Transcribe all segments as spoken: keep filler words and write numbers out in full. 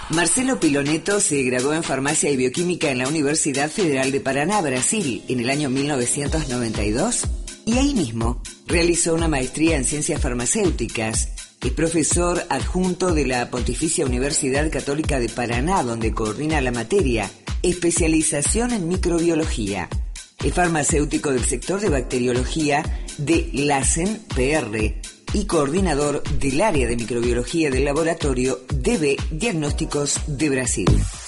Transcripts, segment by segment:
Marcelo Piloneto se graduó en Farmacia y Bioquímica en la Universidad Federal de Paraná, Brasil, en el año mil novecientos noventa y dos, y ahí mismo realizó una maestría en Ciencias Farmacéuticas. Es profesor adjunto de la Pontificia Universidad Católica de Paraná, donde coordina la materia Especialización en Microbiología. Es farmacéutico del sector de bacteriología de LACEN P R y coordinador del área de microbiología del laboratorio D B Diagnósticos de Brasil.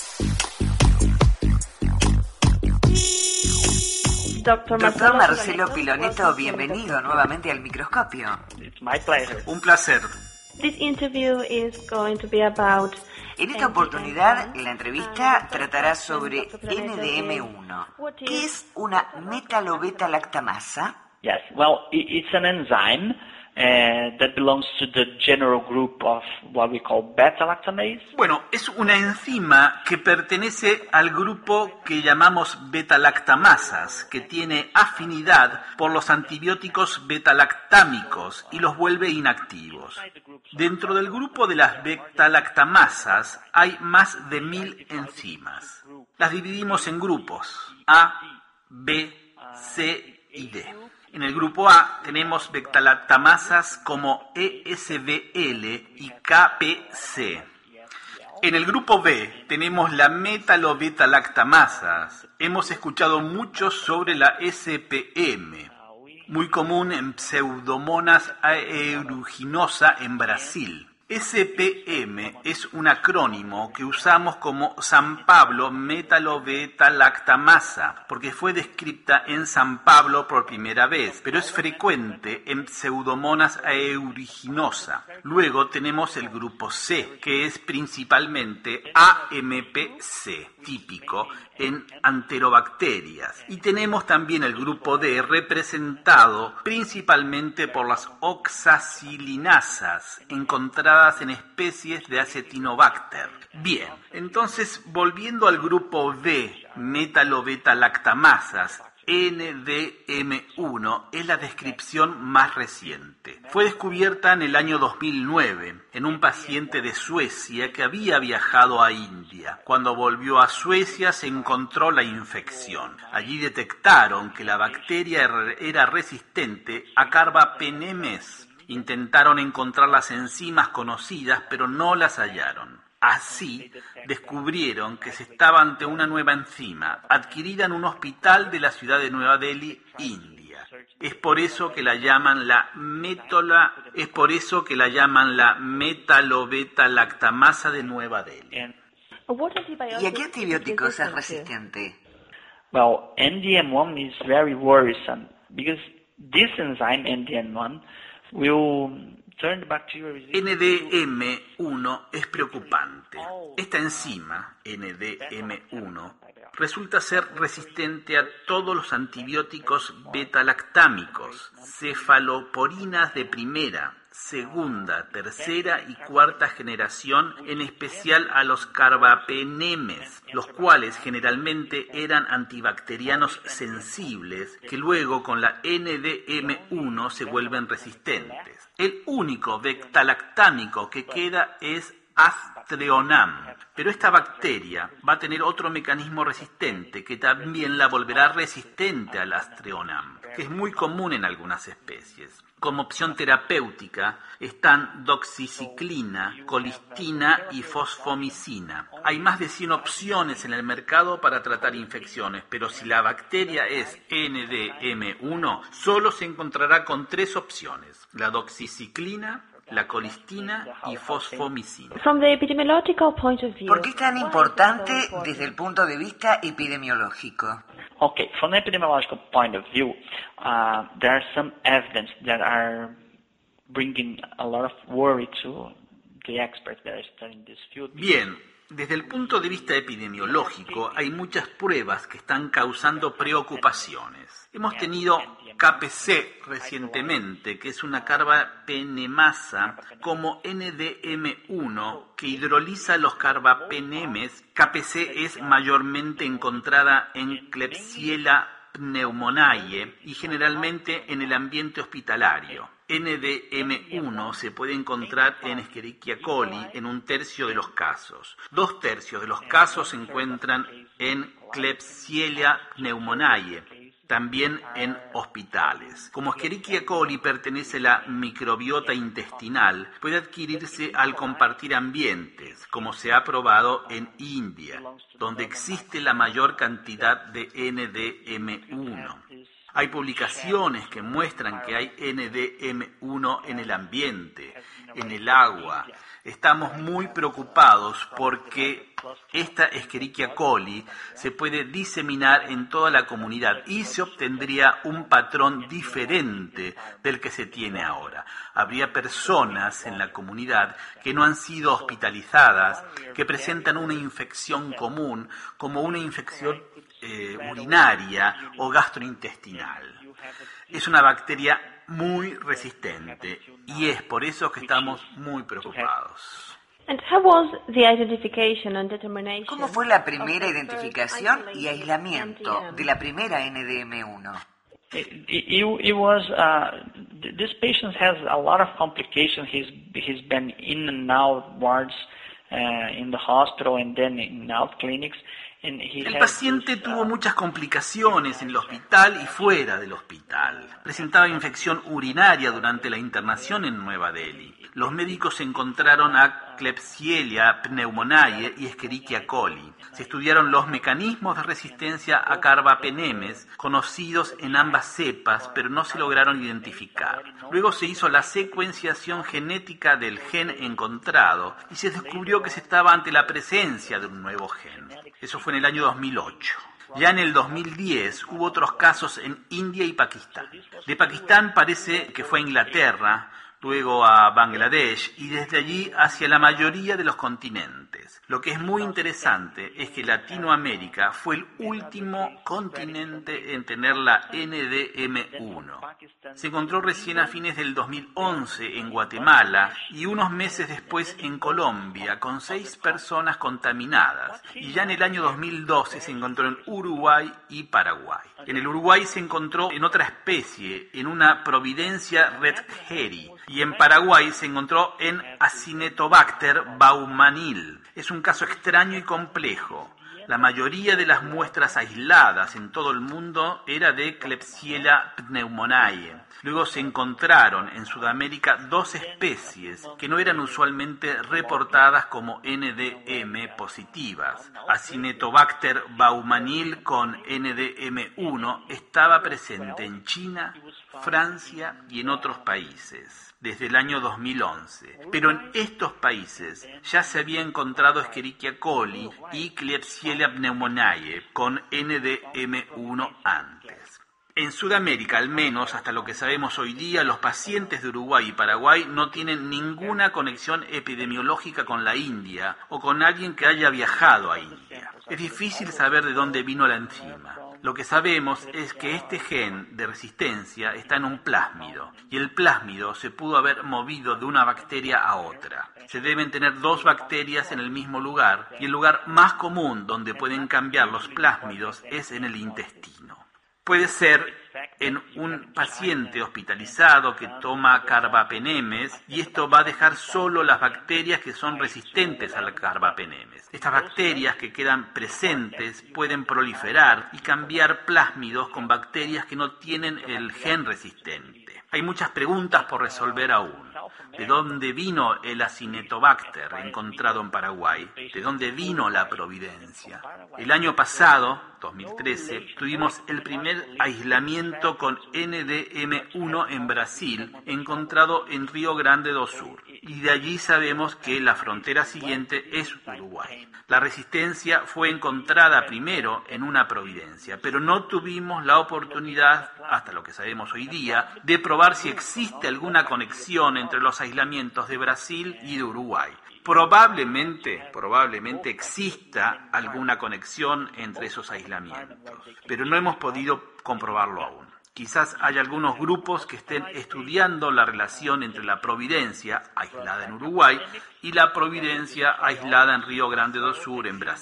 Doctor Doctor Marcelo Piloneto, bienvenido nuevamente al microscopio. It's my pleasure. Un placer. This interview is going to be about En esta oportunidad, la entrevista tratará sobre N D M uno. ¿Qué es una metalobeta-lactamasa? Yes, well, i- it's an enzyme uh, that belongs to the general group of what we call beta-lactamase. Bueno, es una enzima que pertenece al grupo que llamamos beta-lactamasas, que tiene afinidad por los antibióticos beta-lactámicos y los vuelve inactivos. Dentro del grupo de las beta-lactamasas hay más de mil enzimas. Las dividimos en grupos A, B, C y D. En el grupo A tenemos beta-lactamasas como E S B L y K P C. En el grupo B tenemos la metalobeta-lactamasas. Hemos escuchado mucho sobre la S P M, muy común en Pseudomonas aeruginosa en Brasil. S P M es un acrónimo que usamos como San Pablo metalobeta-lactamasa, porque fue descrita en San Pablo por primera vez, pero es frecuente en Pseudomonas aeruginosa. Luego tenemos el grupo C, que es principalmente A M P C, típico en Enterobacterias. Y tenemos también el grupo D, representado principalmente por las oxacilinasas, encontradas en especies de Acetinobacter. Bien, entonces volviendo al grupo B, metalobeta-lactamasas, N D M uno es la descripción más reciente. Fue descubierta en el año dos mil nueve en un paciente de Suecia que había viajado a India. Cuando volvió a Suecia se encontró la infección. Allí detectaron que la bacteria era resistente a Carbapenemes. Intentaron encontrar las enzimas conocidas, pero no las hallaron. Así, descubrieron que se estaba ante una nueva enzima, adquirida en un hospital de la ciudad de Nueva Delhi, India. Es por eso que la llaman la metola, es por eso que la llaman la metalobeta-lactamasa de Nueva Delhi. ¿Y a qué antibióticos es resistente? Well, N D M one is very worrisome because this enzyme, N D M one, will turn the bacteria resistant. N D M uno es preocupante. Esta enzima, N D M uno, resulta ser resistente a todos los antibióticos beta-lactámicos, cefaloporinas de primera, segunda, tercera y cuarta generación, en especial a los carbapenemes, los cuales generalmente eran antibacterianos sensibles, que luego con la N D M uno se vuelven resistentes. El único beta-lactámico que queda es Aztreonam, pero esta bacteria va a tener otro mecanismo resistente que también la volverá resistente al Aztreonam, que es muy común en algunas especies. Como opción terapéutica están doxiciclina, colistina y fosfomicina. Hay más de cien opciones en el mercado para tratar infecciones, pero si la bacteria es N D M uno, solo se encontrará con tres opciones: la doxiciclina, la colistina y fosfomicina. From the epidemiological point of view, ¿Por qué es tan importante desde el punto de vista epidemiológico? Okay, from an epidemiological point of view, uh, there are some evidence that are bringing a lot of worry to the experts that are studying this field. Bien, desde el punto de vista epidemiológico hay muchas pruebas que están causando preocupaciones. Hemos tenido K P C recientemente, que es una carbapenemasa, como N D M uno, que hidroliza los carbapenemes. K P C es mayormente encontrada en Klebsiella pneumoniae y generalmente en el ambiente hospitalario. N D M uno se puede encontrar en Escherichia coli en un tercio de los casos. Dos tercios de los casos se encuentran en Klebsiella pneumoniae, también en hospitales. Como Escherichia coli pertenece a la microbiota intestinal, puede adquirirse al compartir ambientes, como se ha probado en India, donde existe la mayor cantidad de N D M uno. Hay publicaciones que muestran que hay N D M uno en el ambiente, en el agua. Estamos muy preocupados porque esta Escherichia coli se puede diseminar en toda la comunidad y se obtendría un patrón diferente del que se tiene ahora. Habría personas en la comunidad que no han sido hospitalizadas, que presentan una infección común, como una infección eh, urinaria o gastrointestinal. Es una bacteria muy resistente y es por eso que estamos muy preocupados. And how was the identification and determination ¿Cómo fue la primera of the identificación first y isolated aislamiento N D M? de la primera N D M uno? It, it, it was, uh, th- this patient has a lot of complications. He's, he's been in and out wards uh, in the hospital and then in out clinics. And he El has paciente this, tuvo uh, muchas complicaciones en el hospital y fuera del hospital. Presentaba infección urinaria durante la internación en Nueva Delhi. Los médicos encontraron a Klebsiella pneumoniae y Escherichia coli. Se estudiaron los mecanismos de resistencia a carbapenemes conocidos en ambas cepas, pero no se lograron identificar. Luego se hizo la secuenciación genética del gen encontrado y se descubrió que se estaba ante la presencia de un nuevo gen. Eso fue en el año dos mil ocho. Ya en el dos mil diez hubo otros casos en India y Pakistán. De Pakistán parece que fue a Inglaterra, luego a Bangladesh y desde allí hacia la mayoría de los continentes. Lo que es muy interesante es que Latinoamérica fue el último continente en tener la N D M uno. Se encontró recién a fines del dos mil once en Guatemala y unos meses después en Colombia con seis personas contaminadas. Y ya en el año dos mil doce se encontró en Uruguay y Paraguay. En el Uruguay se encontró en otra especie, en una Providencia redheri. Y en Paraguay se encontró en Acinetobacter baumanil. Es un caso extraño y complejo. La mayoría de las muestras aisladas en todo el mundo era de Klebsiella pneumoniae. Luego se encontraron en Sudamérica dos especies que no eran usualmente reportadas como N D M positivas. Acinetobacter baumanil con N D M uno estaba presente en China, Francia y en otros países desde el año dos mil once. Pero en estos países ya se había encontrado Escherichia coli y Klebsiella pneumoniae con N D M uno antes. En Sudamérica, al menos hasta lo que sabemos hoy día, los pacientes de Uruguay y Paraguay no tienen ninguna conexión epidemiológica con la India o con alguien que haya viajado a India. Es difícil saber de dónde vino la enzima. Lo que sabemos es que este gen de resistencia está en un plásmido y el plásmido se pudo haber movido de una bacteria a otra. Se deben tener dos bacterias en el mismo lugar y el lugar más común donde pueden cambiar los plásmidos es en el intestino. Puede ser en un paciente hospitalizado que toma carbapenemes y esto va a dejar solo las bacterias que son resistentes al carbapenemes. Estas bacterias que quedan presentes pueden proliferar y cambiar plásmidos con bacterias que no tienen el gen resistente. Hay muchas preguntas por resolver aún. ¿De dónde vino el Acinetobacter encontrado en Paraguay? ¿De dónde vino la Providencia? El año pasado, dos mil trece, tuvimos el primer aislamiento con N D M uno en Brasil, encontrado en Río Grande do Sur. Y de allí sabemos que la frontera siguiente es Uruguay. La resistencia fue encontrada primero en una Providencia, pero no tuvimos la oportunidad, hasta lo que sabemos hoy día, de probar si existe alguna conexión entre los aislamientos de Brasil y de Uruguay. Probablemente, probablemente exista alguna conexión entre esos aislamientos, pero no hemos podido comprobarlo aún. Quizás haya algunos grupos que estén estudiando la relación entre la Providencia, aislada en Uruguay, y la Providencia aislada en Río Grande do Sur, en Brasil.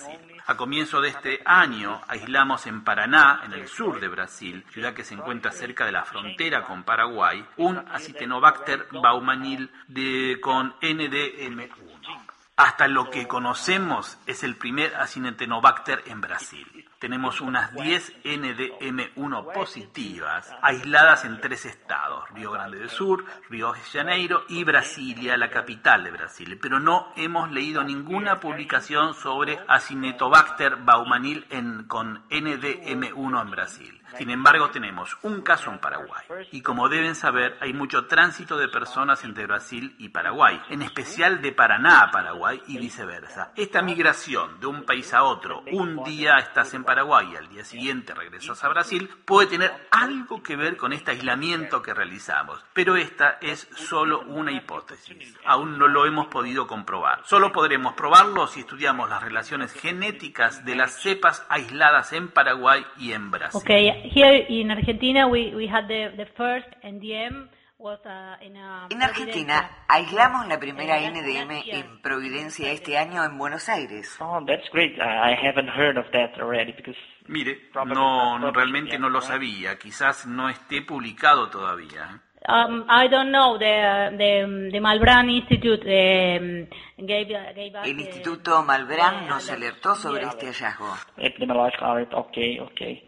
A comienzo de este año aislamos en Paraná, en el sur de Brasil, ciudad que se encuentra cerca de la frontera con Paraguay, un Acinetobacter baumannii de, con N D M uno. Hasta lo que conocemos es el primer Acinetobacter en Brasil. Tenemos unas diez N D M uno positivas, aisladas en tres estados, Río Grande do Sur, Río de Janeiro y Brasilia, la capital de Brasil. Pero no hemos leído ninguna publicación sobre Acinetobacter baumannii en, con N D M uno en Brasil. Sin embargo, tenemos un caso en Paraguay. Y como deben saber, hay mucho tránsito de personas entre Brasil y Paraguay, en especial de Paraná a Paraguay y viceversa. Esta migración de un país a otro, un día estás en Paraguay y al día siguiente regresas a Brasil, puede tener algo que ver con este aislamiento que realizamos. Pero esta es solo una hipótesis. Aún no lo hemos podido comprobar. Solo podremos probarlo si estudiamos las relaciones genéticas de las cepas aisladas en Paraguay y en Brasil. Okay. Here in Argentina, we, we had the, the first N D M was uh, in a En Argentina, aislamos la primera N D M en Providencia este año en Buenos Aires. Oh, that's great. I haven't heard of that already because Mire, no, no realmente no lo sabía. Quizás no esté publicado todavía. Um, I don't know. The the the Malbrán Institute um, gave gave us. El Instituto Malbrán nos alertó sobre este hallazgo. Epidemiological alert. Okay, okay.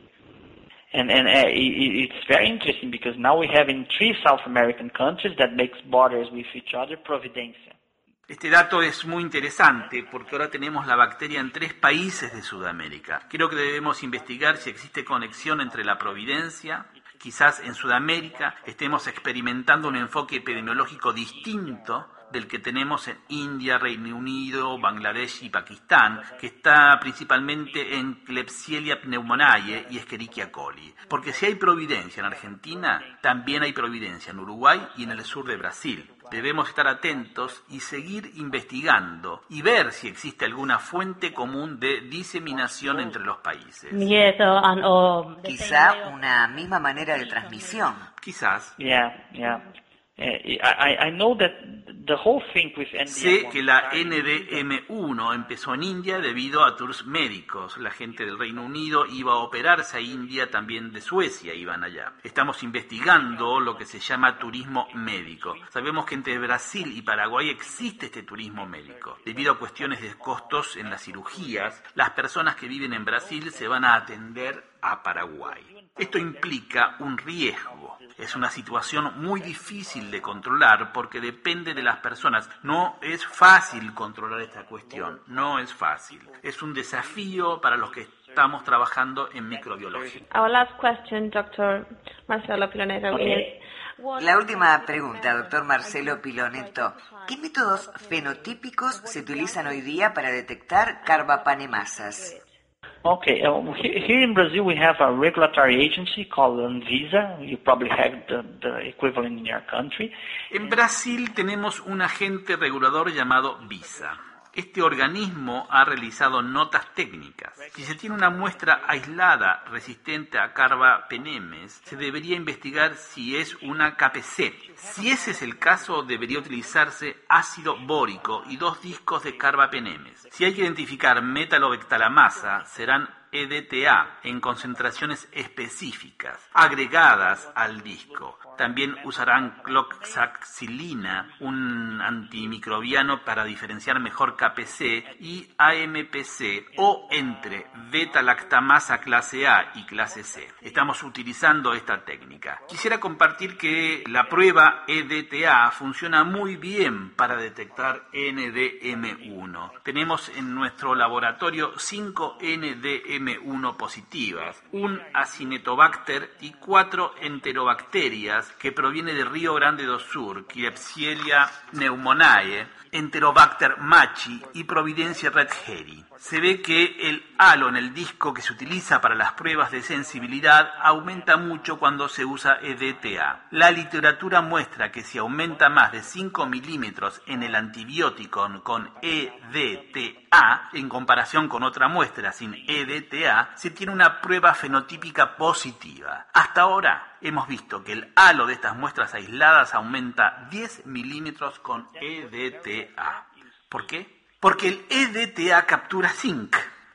And and uh, it, it's very interesting because now we have in three South American countries that makes borders with each other Providencia. Este dato es muy interesante porque ahora tenemos la bacteria en tres países de Sudamérica. Creo que debemos investigar si existe conexión entre la Providencia. Quizás en Sudamérica estemos experimentando un enfoque epidemiológico distinto del que tenemos en India, Reino Unido, Bangladesh y Pakistán, que está principalmente en Klebsiella pneumoniae y Escherichia coli. Porque si hay providencia en Argentina, también hay providencia en Uruguay y en el sur de Brasil. Debemos estar atentos y seguir investigando y ver si existe alguna fuente común de diseminación entre los países. Yes, uh, and, uh, Quizá una misma manera de transmisión. Quizás. Yeah, yeah. Uh, I, I know that the whole thing with N D M Sé que la N D M uno empezó en India debido a tours médicos. La gente del Reino Unido iba a operarse a India, también de Suecia iban allá. Estamos investigando lo que se llama turismo médico. Sabemos que entre Brasil y Paraguay existe este turismo médico. Debido a cuestiones de costos en las cirugías, las personas que viven en Brasil se van a atender a Paraguay. Esto implica un riesgo. Es una situación muy difícil de controlar porque depende de las personas. No es fácil controlar esta cuestión, no es fácil. Es un desafío para los que estamos trabajando en microbiología. Our last question, doctor Marcelo Piloneto, Okay. is La última pregunta, doctor Marcelo Piloneto. ¿Qué métodos fenotípicos se utilizan hoy día para detectar carbapanemasas? Okay, uh, here in Brazil we have a regulatory agency called Anvisa. You probably have the, the equivalent in your country. En Brasil tenemos un agente regulador llamado Visa. Este organismo ha realizado notas técnicas. Si se tiene una muestra aislada resistente a carbapenemes, se debería investigar si es una K P C. Si ese es el caso, debería utilizarse ácido bórico y dos discos de carbapenemes. Si hay que identificar metalobectalamasa, serán E D T A en concentraciones específicas, agregadas al disco. También usarán cloxacilina, un antimicrobiano para diferenciar mejor K P C y A M P C, o entre beta-lactamasa clase A y clase C. Estamos utilizando esta técnica. Quisiera compartir que la prueba E D T A funciona muy bien para detectar N D M uno. Tenemos en nuestro laboratorio cinco N D M uno positivas, un Acinetobacter y cuatro enterobacterias que proviene de Río Grande do Sur, Klebsiella pneumoniae, Enterobacter machi y Providencia redheri. Se ve que el halo en el disco que se utiliza para las pruebas de sensibilidad aumenta mucho cuando se usa E D T A. La literatura muestra que si aumenta más de cinco milímetros en el antibiótico con E D T A, en comparación con otra muestra sin E D T A, se tiene una prueba fenotípica positiva. Hasta ahora hemos visto que el halo de estas muestras aisladas aumenta diez milímetros con E D T A. ¿Por qué? Porque el E D T A captura zinc. El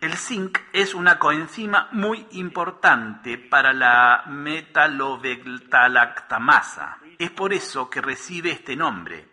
El zinc es una coenzima muy importante para la metalobetalactamasa. Es por eso que recibe este nombre,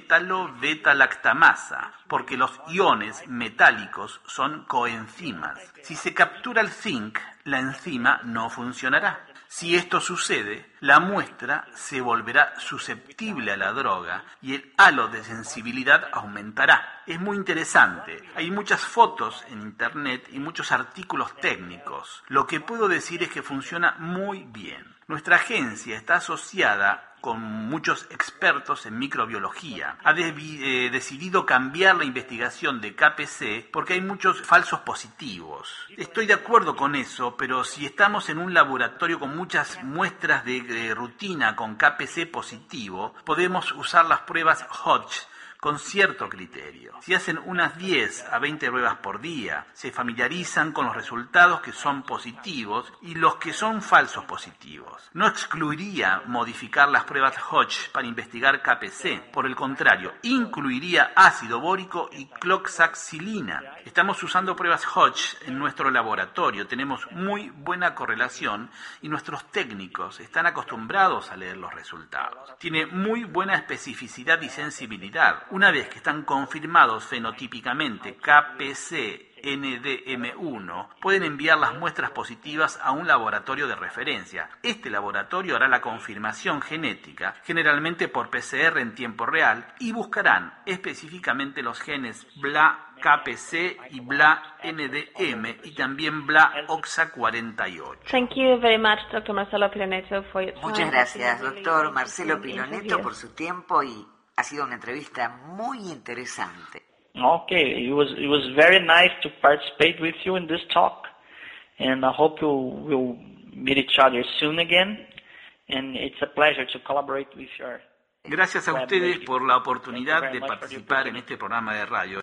metalobetalactamasa, porque los iones metálicos son coenzimas. Si se captura el zinc, la enzima no funcionará. Si esto sucede, la muestra se volverá susceptible a la droga y el halo de sensibilidad aumentará. Es muy interesante. Hay muchas fotos en internet y muchos artículos técnicos. Lo que puedo decir es que funciona muy bien. Nuestra agencia está asociada con muchos expertos en microbiología. Ha de- eh, decidido cambiar la investigación de K P C porque hay muchos falsos positivos. Estoy de acuerdo con eso, pero si estamos en un laboratorio con muchas muestras de, de rutina con K P C positivo, podemos usar las pruebas Hodge con cierto criterio. Si hacen unas diez a veinte pruebas por día, se familiarizan con los resultados que son positivos y los que son falsos positivos. No excluiría modificar las pruebas Hodge para investigar K P C. Por el contrario, incluiría ácido bórico y cloxacilina. Estamos usando pruebas Hodge en nuestro laboratorio. Tenemos muy buena correlación y nuestros técnicos están acostumbrados a leer los resultados. Tiene muy buena especificidad y sensibilidad. Una vez que están confirmados fenotípicamente K P C N D M uno, pueden enviar las muestras positivas a un laboratorio de referencia. Este laboratorio hará la confirmación genética, generalmente por P C R en tiempo real, y buscarán específicamente los genes B L A K P C y B L A N D M y también B L A O X A cuarenta y ocho. Thank you very much, doctor Marcelo Piloneto, for your time. Muchas gracias, doctor Marcelo Piloneto, por su tiempo y ha sido una entrevista muy interesante. Okay, it was it was very nice to participate with you in this talk, and I hope you will meet each other soon again. And it's a pleasure to collaborate with your. Gracias a ustedes por la oportunidad de participar en este programa de radio.